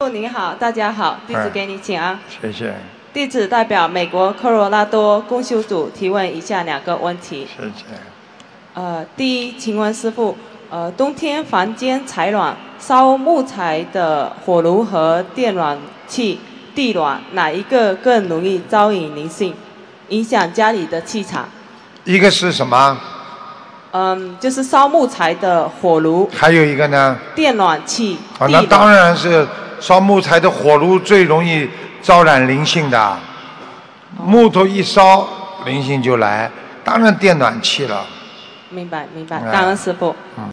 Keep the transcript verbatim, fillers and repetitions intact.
傅您好，大家好，弟子给你请安。 谢谢。 弟子代表美国科罗拉多公修组提问以下两个问题。 谢谢。 呃，第一，请问师傅，呃，冬天房间采暖，烧木材的火炉和电暖气地暖，哪一个更容易招引灵性，影响家里的气场？ 一个是什么？ 嗯，就是烧木材的火炉。 还有一个呢？ 电暖气。 啊，那当然是烧木材的火炉最容易招染灵性的。木头一烧，灵性就来，当然电暖气了。 明白明白，感恩师傅。 嗯。